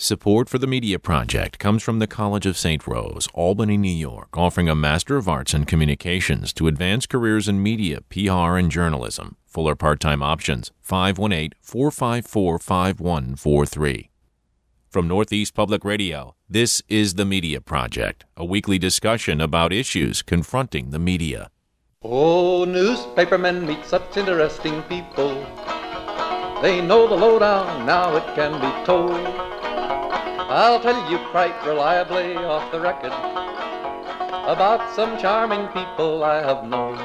Support for the Media Project comes from the College of St. Rose, Albany, New York, offering a Master of Arts in Communications to advance careers in media, PR, and journalism. Fuller part-time options, 518-454-5143. From Northeast Public Radio, this is The Media Project, a weekly discussion about issues confronting the media. Oh, newspapermen meet such interesting people. They know the lowdown, now it can be told. I'll tell you quite reliably off the record about some charming people I have known.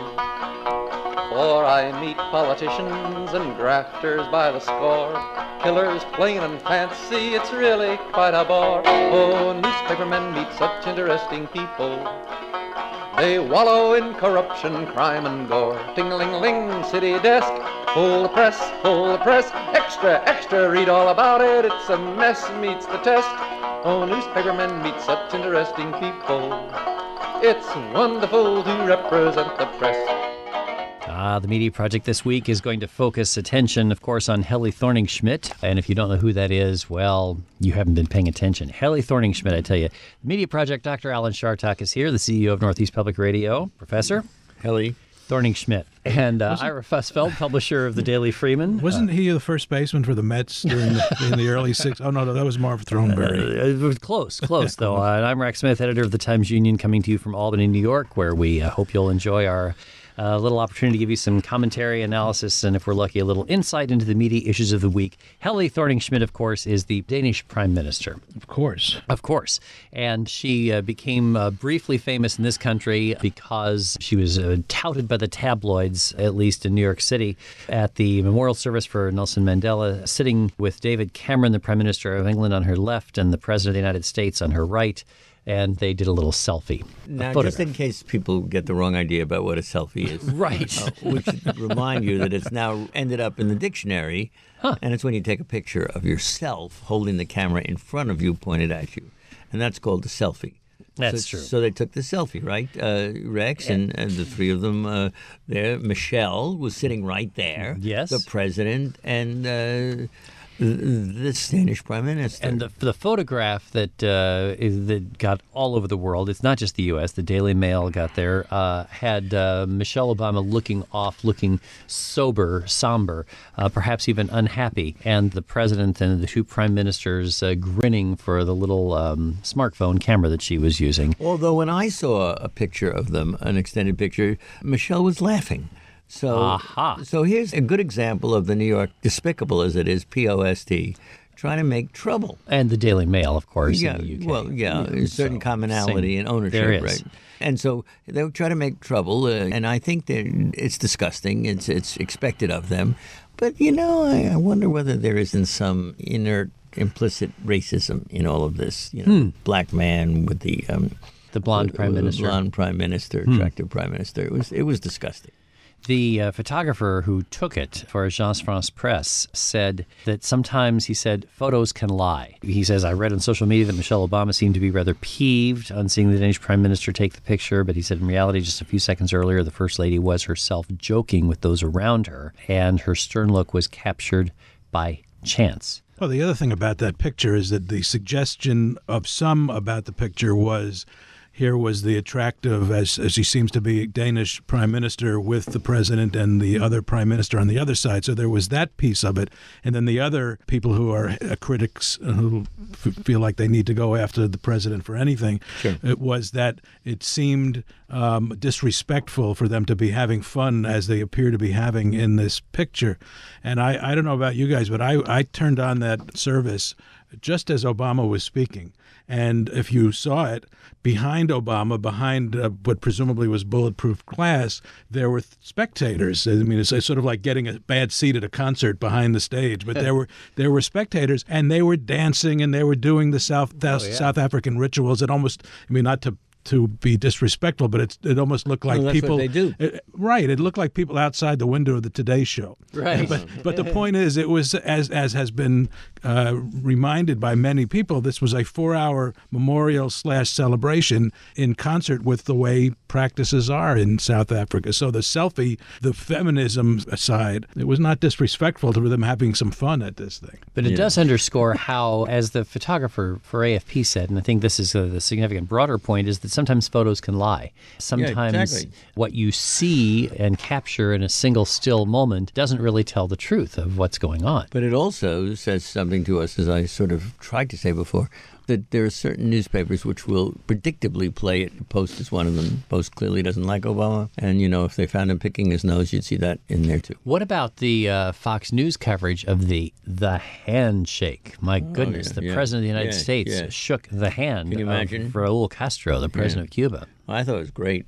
For I meet politicians and grafters by the score, killers plain and fancy, it's really quite a bore. Oh, newspapermen meet such interesting people. They wallow in corruption, crime and gore. Ting-a-ling-ling, city desk, pull the press, extra, extra, read all about it, it's a mess, meets the test. Oh, newspapermen meet such interesting people. It's wonderful to represent the press. The Media Project this week is going to focus attention, of course, on Helle Thorning-Schmidt. And if you don't know who that is, well, you haven't been paying attention. Helle Thorning-Schmidt, I tell you. The Media Project, Dr. Alan Chartock is here, the CEO of Northeast Public Radio. Professor? Helle Thorning-Schmidt. And Ira Fussfeld, publisher of the Daily Freeman. Wasn't he the first baseman for the Mets in the early 60s? Oh, no, that was Marv Throneberry. It was close, though. I'm Rex Smith, editor of the Times-Union, coming to you from Albany, New York, where we hope you'll enjoy our little opportunity to give you some commentary, analysis, and if we're lucky, a little insight into the media issues of the week. Helle Thorning-Schmidt, of course, is the Danish Prime Minister. Of course. And she became briefly famous in this country because she was touted by the tabloids, at least in New York City, at the memorial service for Nelson Mandela, sitting with David Cameron, the Prime Minister of England, on her left and the President of the United States on her right. And they did a little selfie. Now, just in case people get the wrong idea about what a selfie is. Right. We should remind you that it's now ended up in the dictionary, and it's when you take a picture of yourself holding the camera in front of you, pointed at you. And that's called a selfie. That's true. So they took the selfie, right, Rex? And the three of them there. Michelle was sitting right there. Yes. The president and the Danish Prime Minister. And the photograph that got all over the world, it's not just the U.S., the Daily Mail got there, had Michelle Obama looking sober, somber, perhaps even unhappy, and the president and the two prime ministers grinning for the little smartphone camera that she was using. Although when I saw a picture of them, an extended picture, Michelle was laughing. So here's a good example of the New York, despicable as it is, P-O-S-T, trying to make trouble. And the Daily Mail, of course, in the UK. Well, there's certain commonality in ownership, there is. right? And so they would try to make trouble, and I think that it's disgusting. It's expected of them. But, I wonder whether there isn't some inert, implicit racism in all of this. Black man with the blonde prime minister. Blonde prime minister, attractive prime minister. It was disgusting. The photographer who took it for Agence France Presse said that sometimes, he said, photos can lie. He says, I read on social media that Michelle Obama seemed to be rather peeved on seeing the Danish Prime Minister take the picture, but he said in reality, just a few seconds earlier, the First Lady was herself joking with those around her, and her stern look was captured by chance. Well, the other thing about that picture is that the suggestion of some about the picture was here was the attractive, as he seems to be, Danish prime minister with the president and the other prime minister on the other side. So there was that piece of it. And then the other people who are critics who feel like they need to go after the president for anything, it was that it seemed disrespectful for them to be having fun as they appear to be having in this picture. And I don't know about you guys, but I turned on that service just as Obama was speaking. And if you saw it, behind Obama, behind what presumably was bulletproof glass, there were spectators. I mean, it's sort of like getting a bad seat at a concert behind the stage. But there were spectators, and they were dancing, and they were doing the South African rituals. It almost, not to to be disrespectful, but it almost looked like that's people. what they do. Right. It looked like people outside the window of the Today Show. Right. But the point is, it was, as has been reminded by many people, this was a 4-hour memorial/celebration in concert with the way practices are in South Africa. So the selfie, the feminism aside, it was not disrespectful to them having some fun at this thing. But it does underscore how, as the photographer for AFP said, and I think this is the significant broader point, is that sometimes photos can lie. Sometimes exactly. what you see and capture in a single still moment doesn't really tell the truth of what's going on. But it also says something to us, as I sort of tried to say before, that there are certain newspapers which will predictably play it. Post is one of them. Post clearly doesn't like Obama. And, if they found him picking his nose, you'd see that in there, too. What about the Fox News coverage of the handshake? My goodness, the President of the United States shook the hand Can you imagine? of Raul Castro, the President of Cuba. Well, I thought it was great.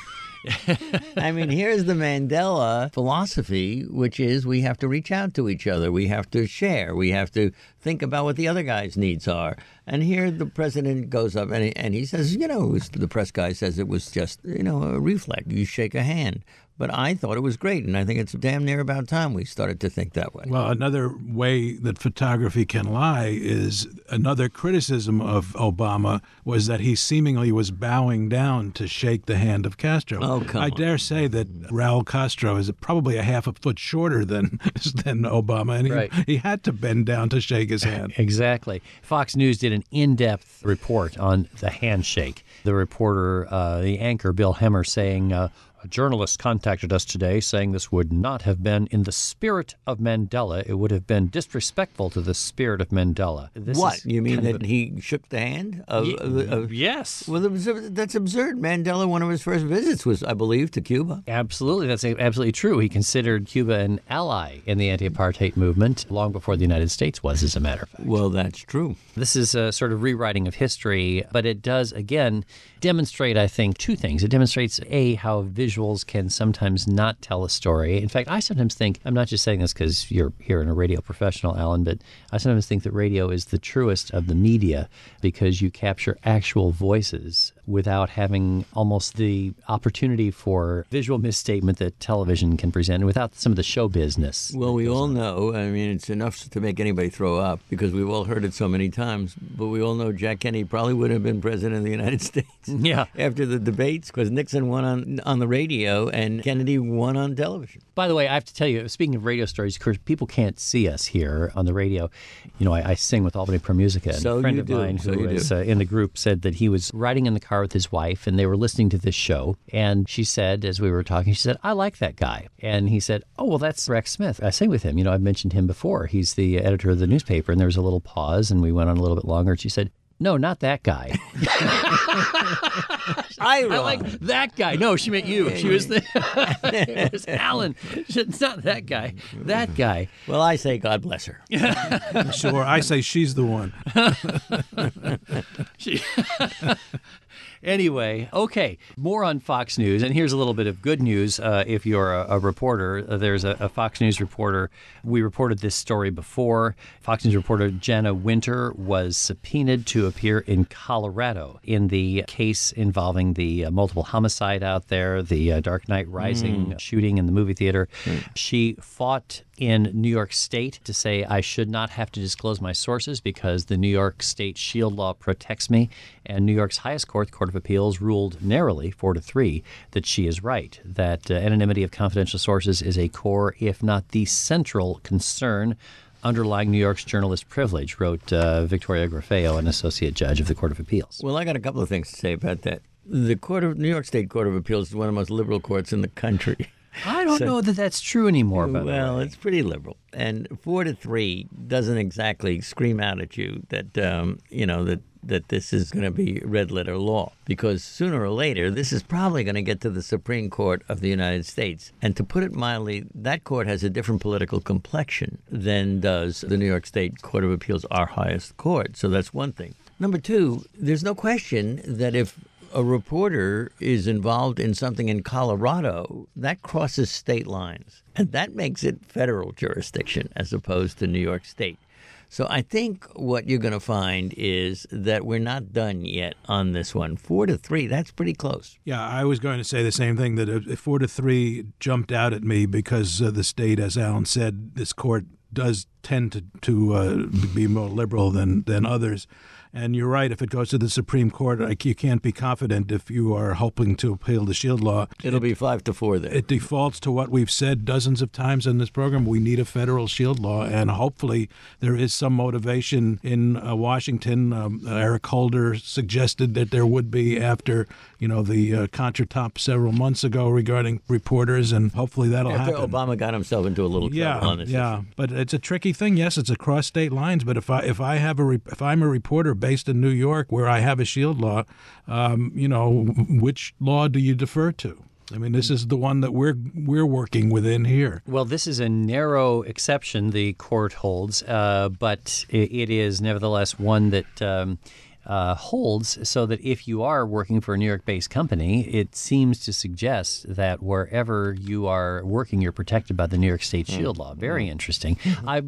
I mean, here's the Mandela philosophy, which is we have to reach out to each other. We have to share. We have to think about what the other guy's needs are. And here the president goes up and he says, the press guy says it was just, a reflex. You shake a hand. But I thought it was great, and I think it's damn near about time we started to think that way. Well, another way that photography can lie is another criticism of Obama was that he seemingly was bowing down to shake the hand of Castro. Oh, come on. I dare say that Raul Castro is probably a half a foot shorter than Obama, and he had to bend down to shake his hand. Exactly. Fox News did an in-depth report on the handshake. The reporter, the anchor, Bill Hemmer, saying, a journalist contacted us today saying this would not have been in the spirit of Mandela. It would have been disrespectful to the spirit of Mandela. What? You mean that he shook the hand of yes. Well, that's absurd. Mandela, one of his first visits was, I believe, to Cuba. Absolutely. That's absolutely true. He considered Cuba an ally in the anti-apartheid movement long before the United States was, as a matter of fact. Well, that's true. This is a sort of rewriting of history, but it does, again, demonstrate, I think, two things. It demonstrates, A, how visuals can sometimes not tell a story. In fact, I sometimes think, I'm not just saying this because you're here and a radio professional, Alan, but I sometimes think that radio is the truest of the media because you capture actual voices without having almost the opportunity for visual misstatement that television can present, and without some of the show business. Well, we all know, I mean, it's enough to make anybody throw up because we've all heard it so many times, but we all know Jack Kennedy probably would have been president of the United States after the debates because Nixon won on the radio and Kennedy won on television. By the way, I have to tell you, speaking of radio stories, of course, people can't see us here on the radio. I sing with Albany Pro Musica, and a friend of mine who was in the group said that he was riding in the car with his wife, and they were listening to this show, and she said, as we were talking, she said, I like that guy. And he said, oh, well, that's Rex Smith. I sing with him. I've mentioned him before. He's the editor of the newspaper, and there was a little pause, and we went on a little bit longer, and she said, no, not that guy. I like that guy. No, she meant you. She was it was Alan. It's not that guy. That guy. Well, I say God bless her. Sure, I say she's the one. Anyway, okay, more on Fox News. And here's a little bit of good news if you're a reporter. There's a Fox News reporter. We reported this story before. Fox News reporter Jenna Winter was subpoenaed to appear in Colorado in the case involving the multiple homicide out there, the Dark Knight Rising shooting in the movie theater. She fought in New York State to say I should not have to disclose my sources because the New York State Shield Law protects me. And New York's highest court, the Court of Appeals, ruled narrowly, 4-3, that she is right, that anonymity of confidential sources is a core, if not the central concern underlying New York's journalist privilege, wrote Victoria Grafeo, an associate judge of the Court of Appeals. Well, I got a couple of things to say about that. The New York State Court of Appeals is one of the most liberal courts in the country. I don't know that that's true anymore, by the way. Well, it's pretty liberal. And 4-3 doesn't exactly scream out at you that, that this is going to be red letter law. Because sooner or later, this is probably going to get to the Supreme Court of the United States. And to put it mildly, that court has a different political complexion than does the New York State Court of Appeals, our highest court. So that's one thing. Number two, there's no question that if a reporter is involved in something in Colorado, that crosses state lines. And that makes it federal jurisdiction as opposed to New York State. So I think what you're going to find is that we're not done yet on this one. 4-3, that's pretty close. Yeah, I was going to say the same thing, that 4-3 jumped out at me because the state, as Alan said, this court does tend to be more liberal than others. And you're right, if it goes to the Supreme Court, you can't be confident if you are hoping to appeal the Shield Law. It'll be 5-4 there. It defaults to what we've said dozens of times in this program. We need a federal Shield Law, and hopefully there is some motivation in Washington. Eric Holder suggested that there would be after, the contretemps several months ago regarding reporters, and hopefully that'll happen. After Obama got himself into a little trouble on this issue. But it's a tricky thing. Yes, it's across state lines, but if I'm a reporter based in New York where I have a Shield Law, which law do you defer to? I mean, this is the one that we're working within here. Well, this is a narrow exception the court holds, but it is nevertheless one that holds so that if you are working for a New York-based company, it seems to suggest that wherever you are working, you're protected by the New York State Shield Law. Very interesting. I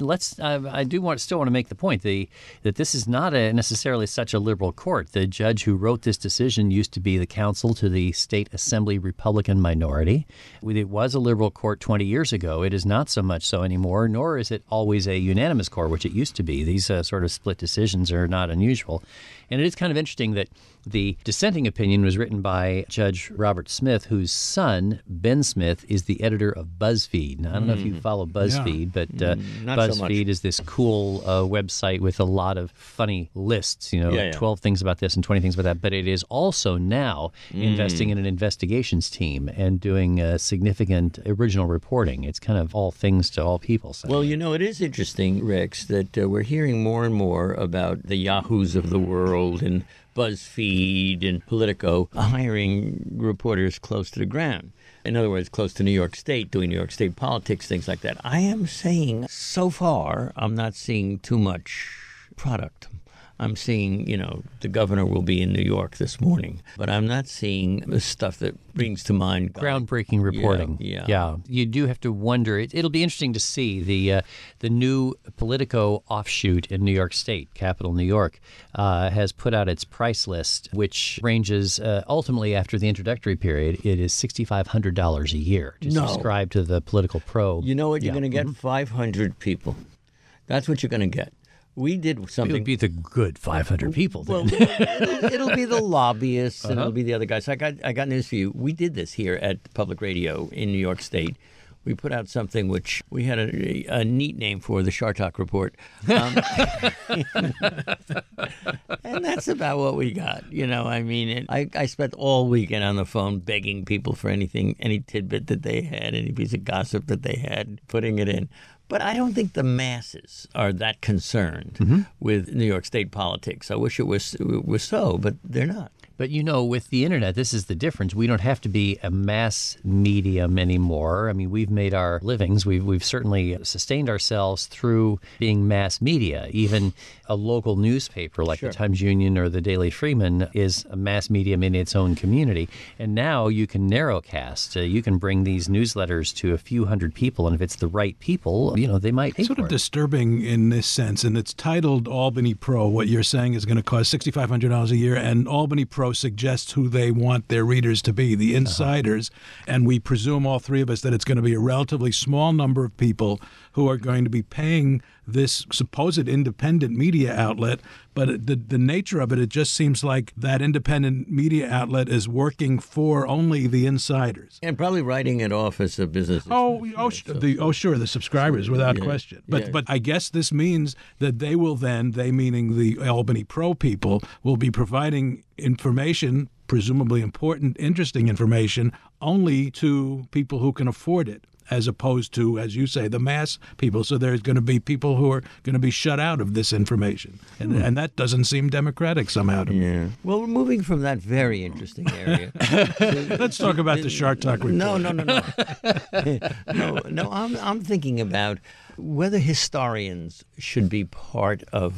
do still want to make the point that this is not necessarily such a liberal court. The judge who wrote this decision used to be the counsel to the State Assembly Republican minority. It was a liberal court 20 years ago. It is not so much so anymore, nor is it always a unanimous court, which it used to be. These sort of split decisions are not unusual. And it is kind of interesting that the dissenting opinion was written by Judge Robert Smith, whose son, Ben Smith, is the editor of BuzzFeed. Now, I don't know if you follow BuzzFeed, but BuzzFeed is this cool website with a lot of funny lists, 12 things about this and 20 things about that. But it is also now investing in an investigations team and doing significant original reporting. It's kind of all things to all people. So. Well, it is interesting, Rex, that we're hearing more and more about the Yahoos of the world and BuzzFeed and Politico hiring reporters close to the ground. In other words, close to New York State, doing New York State politics, things like that. I am saying so far I'm not seeing too much product. I'm seeing, the governor will be in New York this morning, but I'm not seeing the stuff that brings to mind groundbreaking reporting. Yeah. You do have to wonder. It'll be interesting to see the new Politico offshoot in New York State, capital New York, has put out its price list, which ranges ultimately after the introductory period. It is $6,500 a year to subscribe to the Political Pro. You know what you're going to get? 500 people. That's what you're going to get. We did something. It would be the good 500 people then. Well, it'll be the lobbyists and it'll be the other guys. I got news for you. We did this here at Public Radio in New York State. We put out something which we had a neat name for, the Shartok Report. And that's about what we got. I spent all weekend on the phone begging people for anything, any tidbit that they had, any piece of gossip that they had, putting it in. But I don't think the masses are that concerned with New York State politics. I wish it was so, but they're not. But, with the internet, this is the difference. We don't have to be a mass medium anymore. I mean, we've made our livings. We've certainly sustained ourselves through being mass media. Even a local newspaper like the Times-Union or the Daily Freeman is a mass medium in its own community. And now you can narrowcast. You can bring these newsletters to a few hundred people. And if it's the right people, they might pay for it. Sort of disturbing in this sense. And it's titled Albany Pro. What you're saying is going to cost $6,500 a year. And Albany Pro suggests who they want their readers to be, the insiders. And we presume, all three of us, that it's going to be a relatively small number of people who are going to be paying this supposed independent media outlet. But the nature of it just seems like that independent media outlet is working for only the insiders. And probably writing it off as a business. Sure, the subscribers, without question. But I guess this means that they will then, they meaning the Albany Pro people, will be providing information, presumably important, interesting information, only to people who can afford it, as opposed to, as you say, the mass people. So there's going to be people who are going to be shut out of this information. And that doesn't seem democratic somehow to me. Yeah. Well, we're moving from that very interesting area. Let's talk about the Shartok Report. No, I'm thinking about whether historians should be part of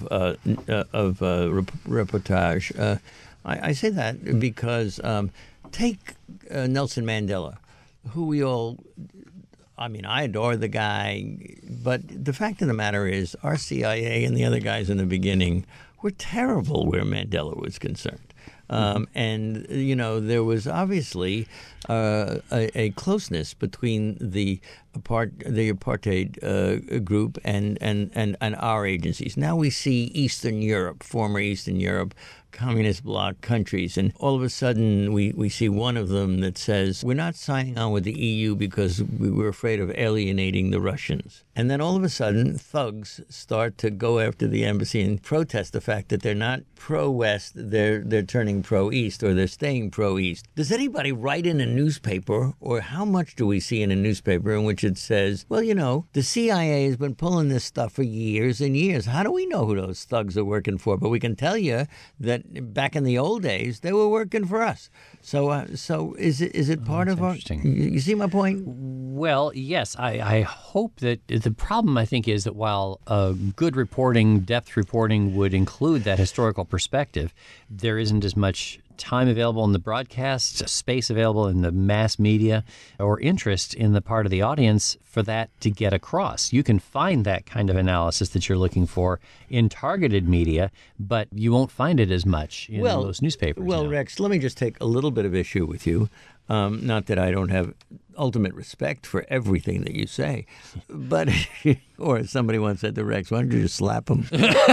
reportage. I say that because take Nelson Mandela, who we all I mean, I adore the guy, but the fact of the matter is our CIA and the other guys in the beginning were terrible where Mandela was concerned. And, you know, there was obviously a closeness between the apartheid group and our agencies. Now we see Eastern Europe, former Eastern Europe, communist bloc countries, and all of a sudden we see one of them that says, we're not signing on with the EU because we were afraid of alienating the Russians. And then all of a sudden, thugs start to go after the embassy and protest the fact that they're not pro-West, they're turning pro-East, or they're staying pro-East. Does anybody write in a newspaper, or how much do we see in a newspaper in which it says, well, you know, the CIA has been pulling this stuff for years and years. How do we know who those thugs are working for? But we can tell you that back in the old days, they were working for us. So is it part of our? You see my point? Well, yes. I hope that the problem, I think, is that while good reporting, depth reporting would include that historical perspective, there isn't as much time available in the broadcast, space available in the mass media, or interest in the part of the audience for that to get across. You can find that kind of analysis that you're looking for in targeted media, but you won't find it as much in most newspapers. Well, now. Rex, let me just take a little bit of issue with you. Not that I don't have ultimate respect for everything that you say, but, or as somebody once said to Rex, why don't you just slap him?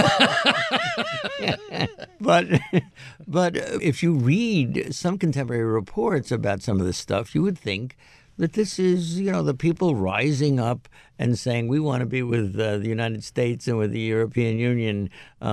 But if you read some contemporary reports about some of this stuff, you would think that this is, you know, the people rising up and saying, we want to be with the United States and with the European Union,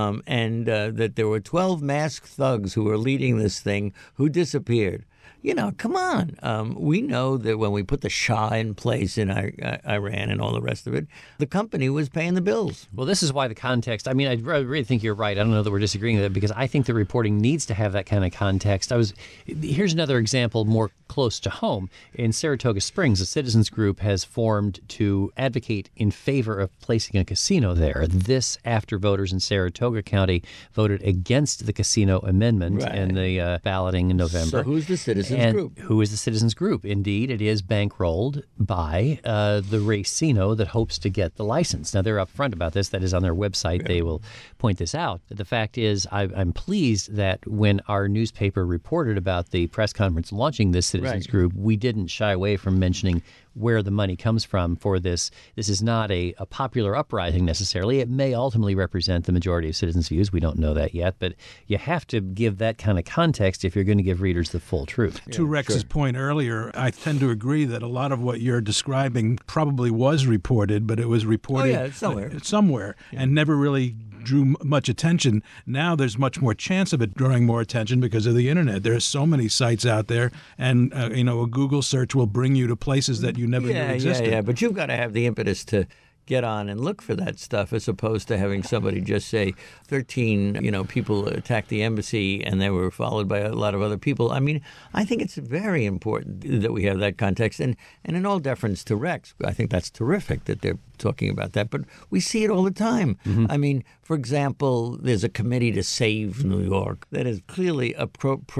and that there were 12 masked thugs who were leading this thing who disappeared. You know, come on. We know that when we put the Shah in place in Iran and all the rest of it, the company was paying the bills. Well, this is why the context, I mean, I really think you're right. I don't know that we're disagreeing with it, because I think the reporting needs to have that kind of context. Here's another example more close to home. In Saratoga Springs, a citizens group has formed to advocate in favor of placing a casino there. This after voters in Saratoga County voted against the casino amendment in the balloting in November. So who's the citizens group? Who is the citizens group? Indeed, it is bankrolled by the Racino that hopes to get the license. Now, they're upfront about this. That is on their website. Yeah. They will point this out. The fact is, I'm pleased that when our newspaper reported about the press conference launching this citizens group, we didn't shy away from mentioning where the money comes from for this. This is not a popular uprising necessarily. It may ultimately represent the majority of citizens' views. We don't know that yet, but you have to give that kind of context if you're going to give readers the full truth. To Rex's point earlier, I tend to agree that a lot of what you're describing probably was reported, but it was reported somewhere and never really drew much attention. Now there's much more chance of it drawing more attention because of the internet. There are so many sites out there, and a Google search will bring you to places that you never knew existed. Yeah, but you've got to have the impetus to get on and look for that stuff, as opposed to having somebody just say 13, people attacked the embassy and they were followed by a lot of other people. I mean, I think it's very important that we have that context. And in all deference to Rex, I think that's terrific that they're talking about that. But we see it all the time. Mm-hmm. I mean, for example, there's a committee to save New York that is clearly a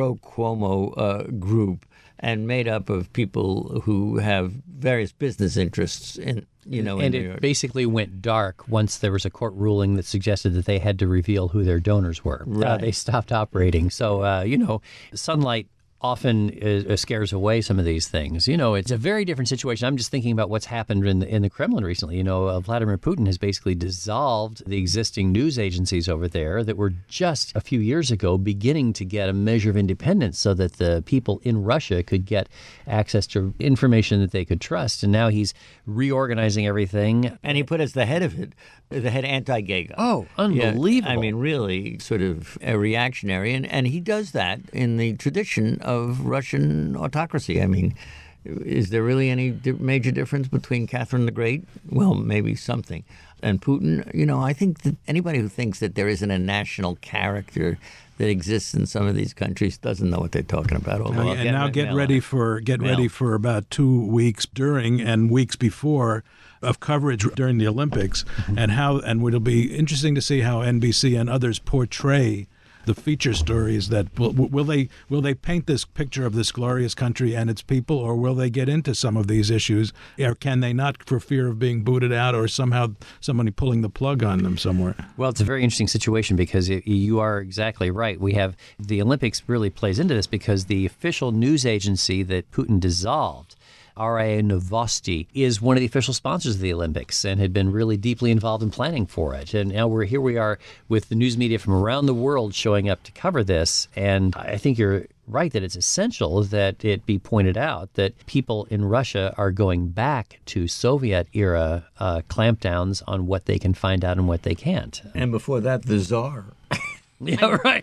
pro-Cuomo group and made up of people who have various business interests in New York. And it basically went dark once there was a court ruling that suggested that they had to reveal who their donors were. They stopped operating. So, sunlight often scares away some of these things. It's a very different situation. I'm just thinking about what's happened in the Kremlin recently. Vladimir Putin has basically dissolved the existing news agencies over there that were just a few years ago beginning to get a measure of independence so that the people in Russia could get access to information that they could trust. And now he's reorganizing everything. And he put as the head of it, the head anti-gay guy. Oh, unbelievable. Yeah, I mean, really sort of a reactionary. And he does that in the tradition of Russian autocracy. I mean, is there really any major difference between Catherine the Great? Well, maybe something. And Putin, I think that anybody who thinks that there isn't a national character that exists in some of these countries doesn't know what they're talking about. Get ready for about 2 weeks during and weeks before of coverage during the Olympics, and it'll be interesting to see how NBC and others portray the feature stories that will they paint this picture of this glorious country and its people, or will they get into some of these issues, or can they not for fear of being booted out or somehow somebody pulling the plug on them somewhere? Well, it's a very interesting situation because you are exactly right. We have the Olympics really plays into this because the official news agency that Putin dissolved, RIA Novosti, is one of the official sponsors of the Olympics and had been really deeply involved in planning for it. And now we are with the news media from around the world showing up to cover this. And I think you're right that it's essential that it be pointed out that people in Russia are going back to Soviet-era clampdowns on what they can find out and what they can't. And before that, the Tsar. Yeah, right.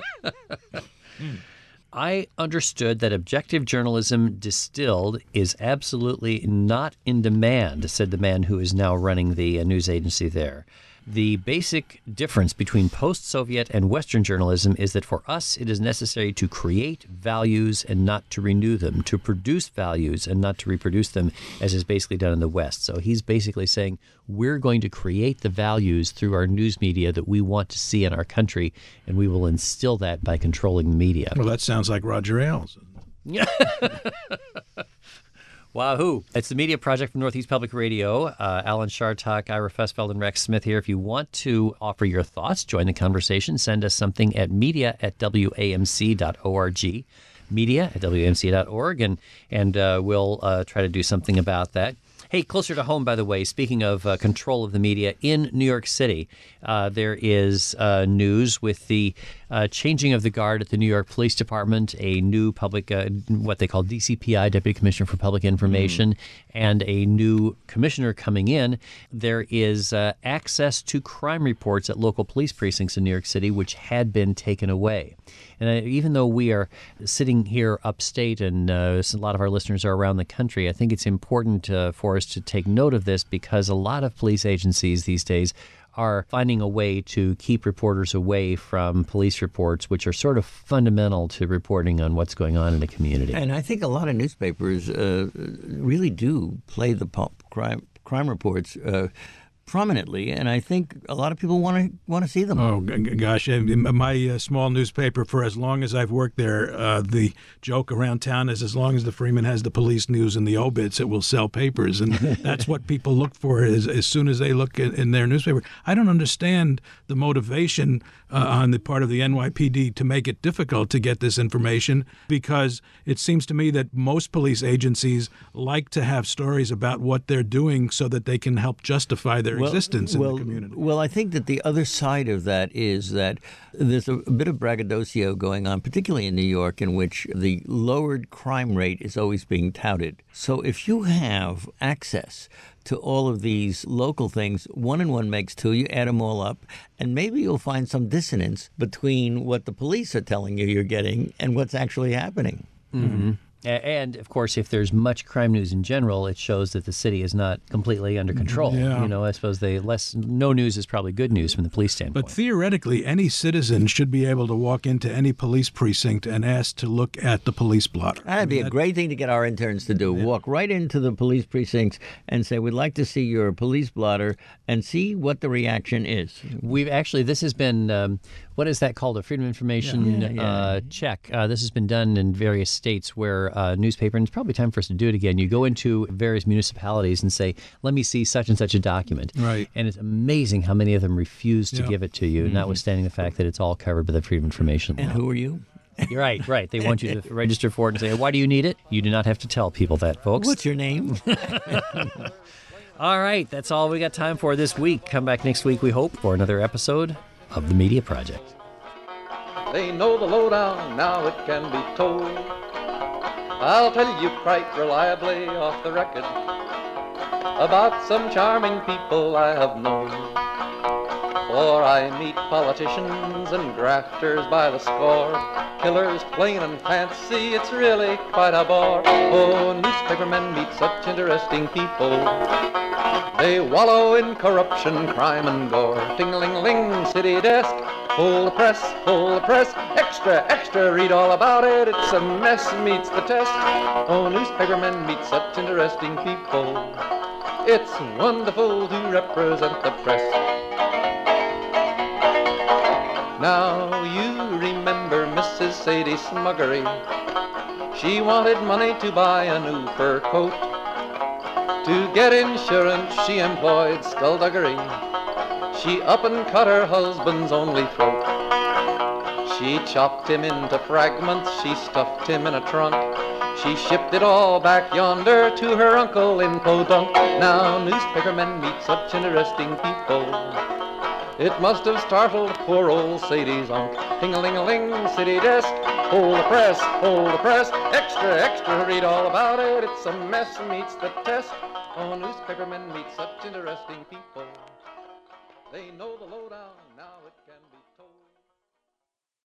I understood that objective journalism distilled is absolutely not in demand, said the man who is now running the news agency there. The basic difference between post-Soviet and Western journalism is that for us it is necessary to create values and not to renew them, to produce values and not to reproduce them, as is basically done in the West. So he's basically saying we're going to create the values through our news media that we want to see in our country, and we will instill that by controlling the media. Well, that sounds like Roger Ailes. Wahoo! It's the Media Project from Northeast Public Radio. Alan Chartock, Ira Fessfeld, and Rex Smith here. If you want to offer your thoughts, join the conversation, send us something at media@wamc.org, media@wamc.org, and we'll try to do something about that. Hey, closer to home, by the way, speaking of control of the media, in New York City, there is news with the changing of the guard at the New York Police Department, a new public, what they call DCPI, Deputy Commissioner for Public Information, and a new commissioner coming in. There is access to crime reports at local police precincts in New York City, which had been taken away. And even though we are sitting here upstate and a lot of our listeners are around the country, I think it's important for us to take note of this because a lot of police agencies these days are finding a way to keep reporters away from police reports, which are sort of fundamental to reporting on what's going on in the community. And I think a lot of newspapers really do play the crime reports prominently, and I think a lot of people want to see them. Oh gosh, my small newspaper, for as long as I've worked there, the joke around town is as long as the Freeman has the police news and the obits, it will sell papers, and that's what people look for as soon as they look in their newspaper. I don't understand the motivation on the part of the NYPD to make it difficult to get this information, because it seems to me that most police agencies like to have stories about what they're doing so that they can help justify their existence in the community. Well, I think that the other side of that is that there's a bit of braggadocio going on, particularly in New York, in which the lowered crime rate is always being touted. So if you have access to all of these local things, 1 and 1 makes 2, you add them all up, and maybe you'll find some dissonance between what the police are telling you you're getting and what's actually happening. Mm-hmm. And, of course, if there's much crime news in general, it shows that the city is not completely under control. Yeah. You know, I suppose no news is probably good news from the police standpoint. But theoretically, any citizen should be able to walk into any police precinct and ask to look at the police blotter. That'd be a great thing to get our interns to do. Yeah. Walk right into the police precincts and say, we'd like to see your police blotter, and see what the reaction is. This has been, what is that called? A Freedom of Information check. This has been done in various states where newspaper, and it's probably time for us to do it again. You go into various municipalities and say, let me see such and such a document. Right. And it's amazing how many of them refuse to give it to you, notwithstanding the fact that it's all covered by the Freedom of Information law. And who are you? You're right. They want you to register for it and say, why do you need it? You do not have to tell people that, folks. What's your name? All right, that's all we got time for this week. Come back next week, we hope, for another episode of The Media Project. They know the lowdown, now it can be told. I'll tell you quite reliably off the record about some charming people I have known. For I meet politicians and grafters by the score, killers plain and fancy, it's really quite a bore. Oh, newspapermen meet such interesting people. They wallow in corruption, crime and gore. Ting-a-ling-ling, city desk, full the press, extra, extra, read all about it, it's a mess, meets the test. Oh, newspapermen meet such interesting people. It's wonderful to represent the press. Now you remember Mrs. Sadie Smuggery. She wanted money to buy a new fur coat. To get insurance she employed skullduggery. She up and cut her husband's only throat. She chopped him into fragments, she stuffed him in a trunk. She shipped it all back yonder to her uncle in Podunk. Now newspapermen meet such interesting people. It must have startled poor old Sadie's unc. Ting-a-ling-a-ling, city desk, hold the press, extra, extra, read all about it. It's a mess, meets the test. Oh, newspapermen meet such interesting people. They know the